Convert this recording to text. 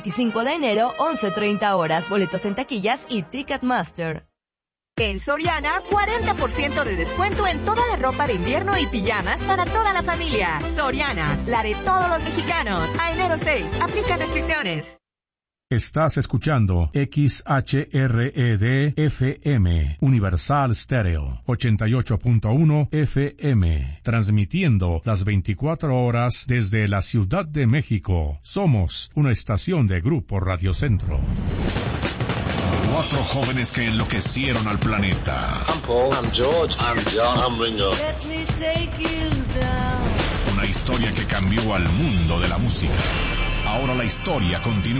25 de enero, 11:30 horas. Boletos en taquillas y Ticketmaster. En Soriana, 40% de descuento en toda la ropa de invierno y pijamas para toda la familia. Soriana, la de todos los mexicanos. A enero 6, aplica restricciones. Estás escuchando XHRED FM, Universal Stereo, 88.1 FM, transmitiendo las 24 horas desde la Ciudad de México. Somos una estación de Grupo Radio Centro. 4 jóvenes que enloquecieron al planeta. I'm Paul. I'm George. I'm John. I'm Ringo. Let me take you down. Una historia que cambió al mundo de la música. Ahora la historia continúa.